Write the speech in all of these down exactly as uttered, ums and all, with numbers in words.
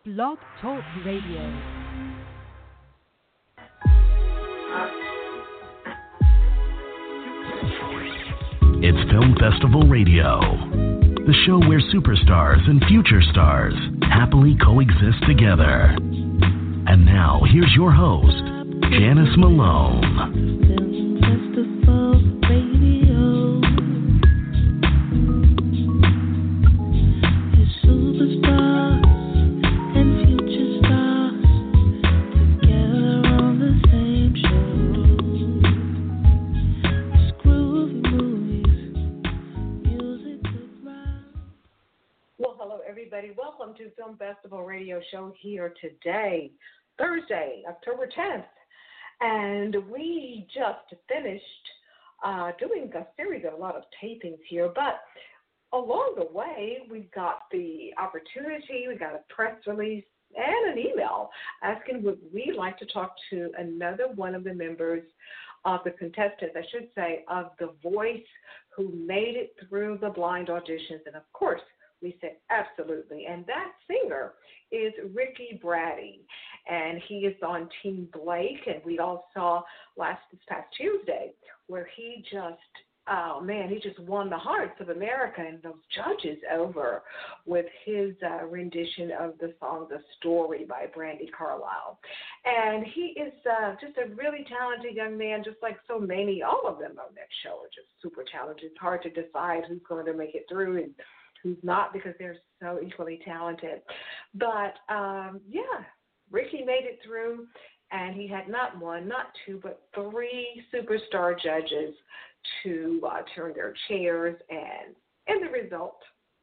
Blog Talk Radio. It's Film Festival Radio, the show where superstars and future stars happily coexist together. And now, here's your host, Janice Malone. Film Festival Radio. Your superstars and future stars together on the same show. Groovy movies, music to rhyme. Well, hello, everybody. Welcome to Film Festival Radio Show here today, Thursday, October tenth. And we just finished uh, doing a series of a lot of tapings here. But along the way, we got the opportunity, we got a press release and an email asking would we like to talk to another one of the members of the contestants, I should say, of The Voice, who made it through the blind auditions. And of course, we said absolutely. And that singer is Ricky Brady, and he is on Team Blake. And we all saw last this past Tuesday where he just, oh man, he just won the hearts of America and those judges over with his uh, rendition of the song "The Story" by Brandi Carlile. And he is uh, just a really talented young man, just like so many. All of them on that show are just super talented. It's hard to decide who's going to make it through and who's not, because they're so equally talented. But, um, yeah, Ricky made it through, and he had not one, not two, but three superstar judges to uh, turn their chairs, and in the result,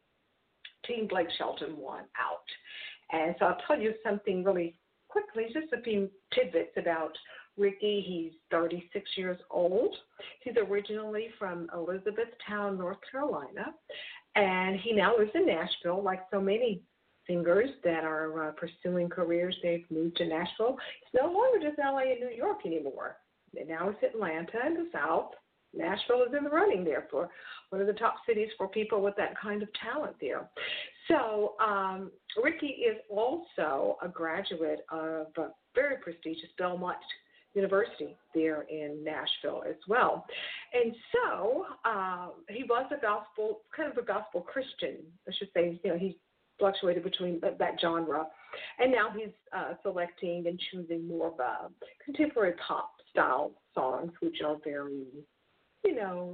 Team Blake Shelton won out. And so I'll tell you something really quickly, just a few tidbits about Ricky. He's thirty-six years old. He's originally from Elizabethtown, North Carolina, and he now lives in Nashville. Like so many singers that are uh, pursuing careers, they've moved to Nashville. It's no longer just L A and New York anymore. And now it's Atlanta in the South. Nashville is in the running there for one of the top cities for people with that kind of talent there. So um, Ricky is also a graduate of a very prestigious Belmont University there in Nashville as well. And so um, he was a gospel, kind of a gospel Christian, I should say. You know, he fluctuated between that, that genre. And now he's uh, selecting and choosing more of a contemporary pop style songs, which are very, you know,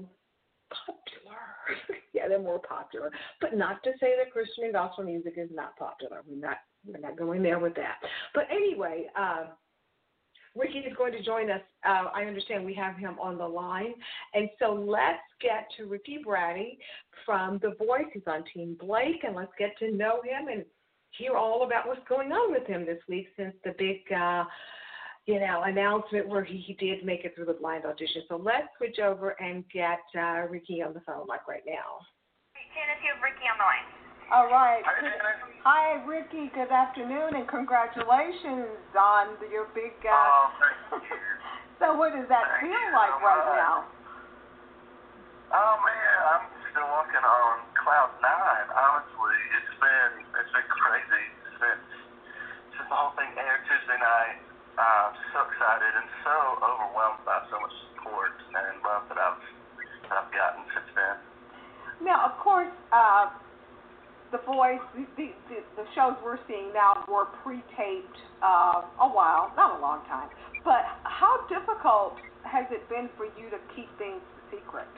popular. Yeah, they're more popular. But not to say that Christian and gospel music is not popular. We're not, we're not going there with that. But anyway, uh, Ricky is going to join us. Uh, I understand we have him on the line. And so let's get to Ricky Brady from The Voice. He's on Team Blake, and let's get to know him and hear all about what's going on with him this week since the big, uh, you know, announcement where he, he did make it through the blind audition. So let's switch over and get uh, Ricky on the phone, like right now. Hey, Janice, you have Ricky on the line. All right. Hi, Janice. Hi, Ricky. Good afternoon, and congratulations on your big. Uh... Oh, thank you. So, what does that Thank feel you like so right much. now? Oh man, I'm still walking on cloud nine. Honestly, it's been it's been crazy since since the whole thing aired Tuesday night. I'm so excited and so overwhelmed by so much support and love that I've that I've gotten since then. Now, of course, uh, The Voice, the, the, the, the shows we're seeing now were pre-taped uh, a while, not a long time. But how difficult has it been for you to keep things secret?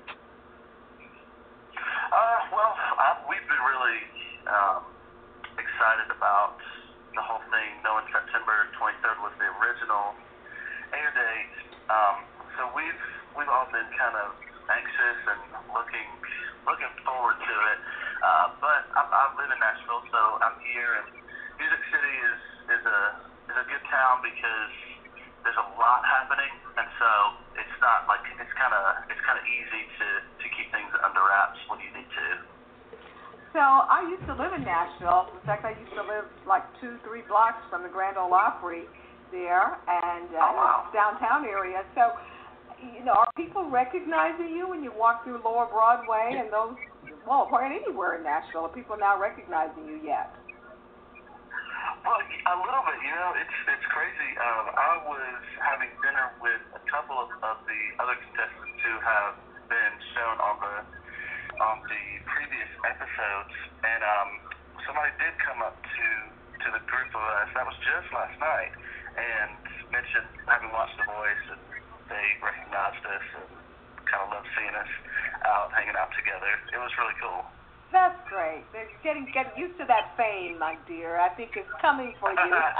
Uh, well, I, we've been really um, excited about the whole thing, knowing September twenty-third was the original air date. Um, so we've we've all been kind of anxious and looking looking forward to it. Uh, but I, I live in Nashville, so I'm here, and Music City is is a is a good town because there's a lot happening, and so it's not like it's kind of it's kind of easy to, to keep things under wraps when you need to. So I used to live in Nashville. In fact, I used to live like two, three blocks from the Grand Ole Opry there, and uh, Oh, wow. downtown area. So, you know, are people recognizing you when you walk through Lower Broadway and those? Well, or anywhere in Nashville, are people now recognizing you yet? A little bit, you know, it's it's crazy. Um, I was having dinner with a couple of, of the other contestants who have been shown on the on the previous episodes, and um, somebody did come up to to the group of us. That was just last night, and mentioned having watched The Voice, and they recognized us and kind of loved seeing us out hanging out together. It was really cool. That's great. They're getting getting used to that fame, my dear. I think it's coming for you.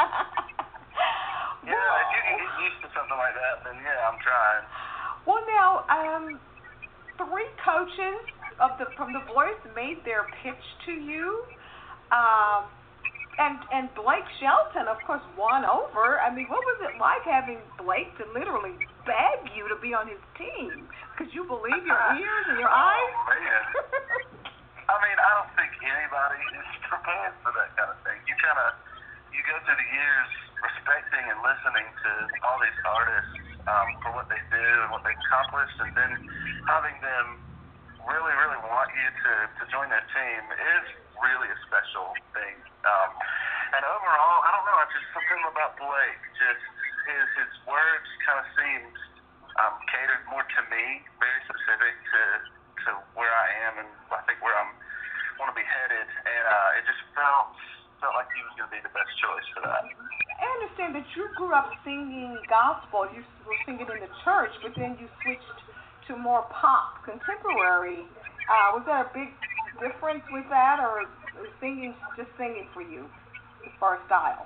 Yeah, if you can get used to something like that, then yeah, I'm trying. Well, now, um, three coaches of the from The Voice made their pitch to you, um, and and Blake Shelton, of course, won over. I mean, what was it like having Blake to literally beg you to be on his team? Could you believe your ears and your eyes? Oh, man. I mean, I don't think anybody is prepared for that kind of thing. You kind of, you go through the years respecting and listening to all these artists um, for what they do and what they've accomplished, and then having them really, really want you to, to join their team is really a special thing. Um, and overall, I don't know, I just something about Blake, just his his words kind of seemed um, catered more to me, very specific to to where I am and I think where I'm want to be headed, and uh, it just felt felt like he was going to be the best choice for that. I understand that you grew up singing gospel. You were singing in the church, but then you switched to more pop, contemporary. Uh, was there a big difference with that, or is singing just singing for you as far as style?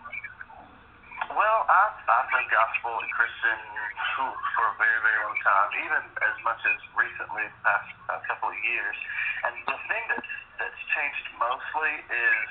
Well, I've, I've done gospel and Christian whew, for a very, very long time, even as much as recently, the past uh, couple of years. And the thing that's, that's changed mostly is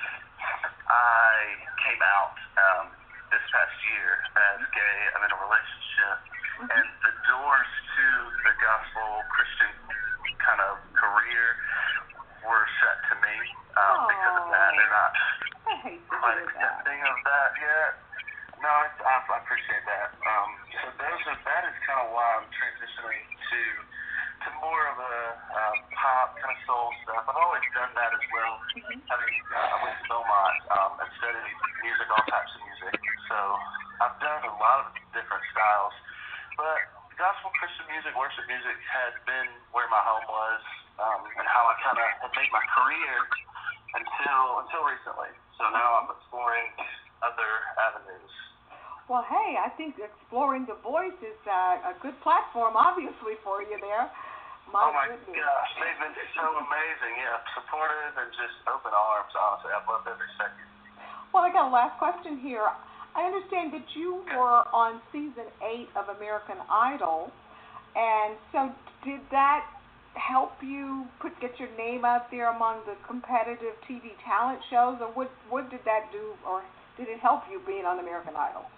I came out um, this past year as gay. I'm in a relationship, mm-hmm. and the doors to the gospel Christian kind of career were shut to me um, because of that. They're not I hate to quite hear accepting that. of that yet. No, it's, I, I appreciate that. Um, so those are, that is kind of why I'm transitioning to to more of a uh, pop kind of soul stuff. I've always done that as well. Mm-hmm. Having uh, I went to Belmont um, and studied music, all types of music. So I've done a lot of different styles. But gospel Christian music, worship music has been where my home was, um, and how I kind of had made my career until until recently. So now I'm exploring other avenues. Well, hey, I think exploring The Voice is uh, a good platform, obviously, for you there. My oh, my goodness. gosh. They've been so amazing. Yeah, supportive and just open arms, honestly. I've loved every second. Well, I got a last question here. I understand that you were on season eight of American Idol, and so did that help you put get your name out there among the competitive T V talent shows, or what, what did that do, or did it help you being on American Idol?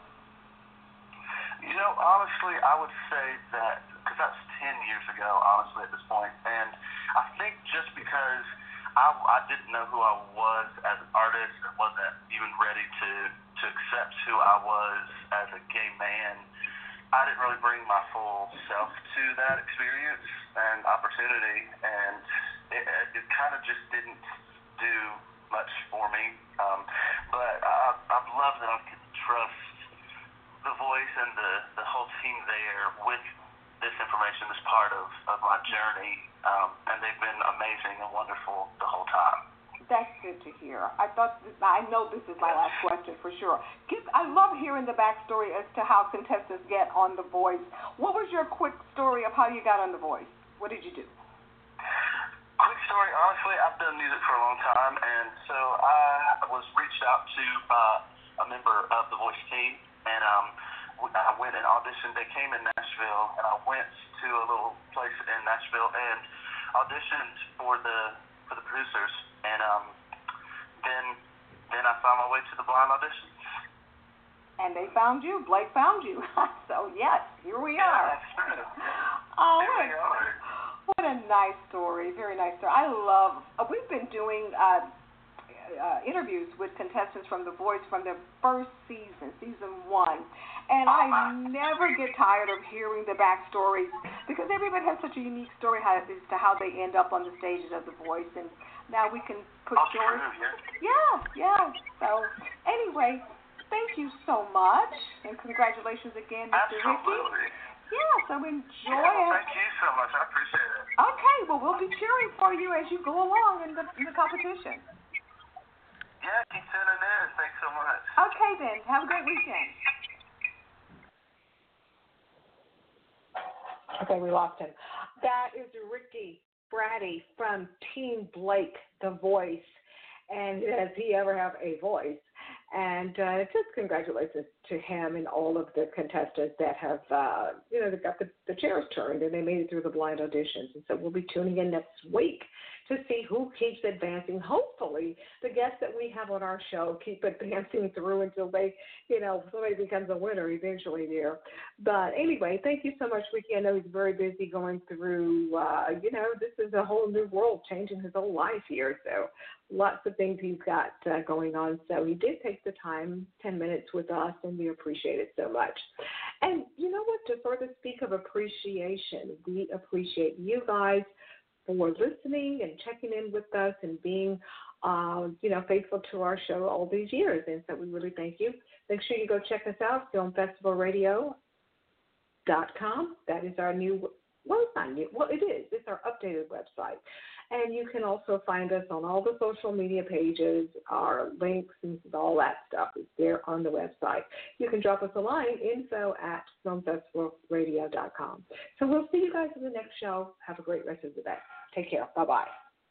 You know, honestly, I would say that, because that's ten years ago, honestly, at this point, and I think just because I, I didn't know who I was as an artist and wasn't even ready to, to accept who I was as a gay man, I didn't really bring my full self to that experience and opportunity, and it, it kind of just didn't do much for me. Um, but I, I've loved that I could trust The Voice and the, the whole team there with this information as part of, of my journey, um, and they've been amazing and wonderful the whole time. That's good to hear. I thought I know this is my last question for sure. Give, I love hearing the backstory as to how contestants get on The Voice. What was your quick story of how you got on The Voice? What did you do? Quick story, honestly, I've done music for a long time, and so I was reached out to by a member of The Voice team, and um, I went and auditioned. They came in Nashville, and I went to a little place in Nashville and auditioned for the for the producers, and um, then then I found my way to the blind auditions. And they found you. Blake found you. So yes, here we are. Yeah, that's true. Oh, here what, we are. What a nice story. Very nice story. I love. Uh, we've been doing. Uh, Uh, interviews with contestants from The Voice from their first season, season one. And I never get tired of hearing the backstories because everybody has such a unique story how, as to how they end up on the stages of The Voice. And now we can put Oh, yours. true, yeah. Yeah, yeah. So anyway, thank you so much, and congratulations again, Mister Ricky. Absolutely. Yeah, so enjoy Yeah, well, it. thank you so much. I appreciate it. Okay, well, we'll be cheering for you as you go along in the, in the competition. Yeah, keep tuning in. Thanks so much. Okay, then. Have a great weekend. Okay, we lost him. That is Ricky Brady from Team Blake, The Voice. And does he ever have a voice? And uh, just congratulations to him and all of the contestants that have, uh, you know, they got the, the chairs turned and they made it through the blind auditions. And so we'll be tuning in next week to see who keeps advancing. Hopefully, the guests that we have on our show keep advancing through until they, you know, somebody becomes a winner eventually there. But anyway, thank you so much, Ricky. I know he's very busy going through, uh, you know, this is a whole new world, changing his whole life here. So lots of things he's got uh, going on. So he did take the time, ten minutes with us, and we appreciate it so much. And you know what? To further speak of appreciation, we appreciate you guys for listening and checking in with us and being, uh, you know, faithful to our show all these years. And so we really thank you. Make sure you go check us out, film festival radio dot com. That is our new, well, it's not new. Well, it is. It's our updated website. And you can also find us on all the social media pages, our links and all that stuff is there on the website. You can drop us a line, info at film festival radio dot com. So we'll see you guys in the next show. Have a great rest of the day. Take care. Bye-bye.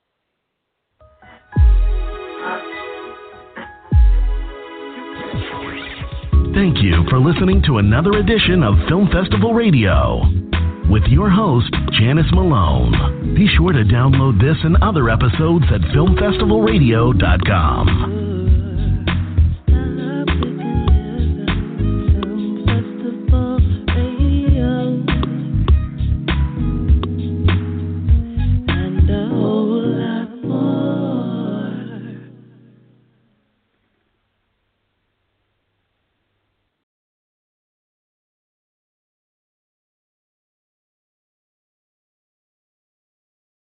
Thank you for listening to another edition of Film Festival Radio with your host, Janice Malone. Be sure to download this and other episodes at film festival radio dot com.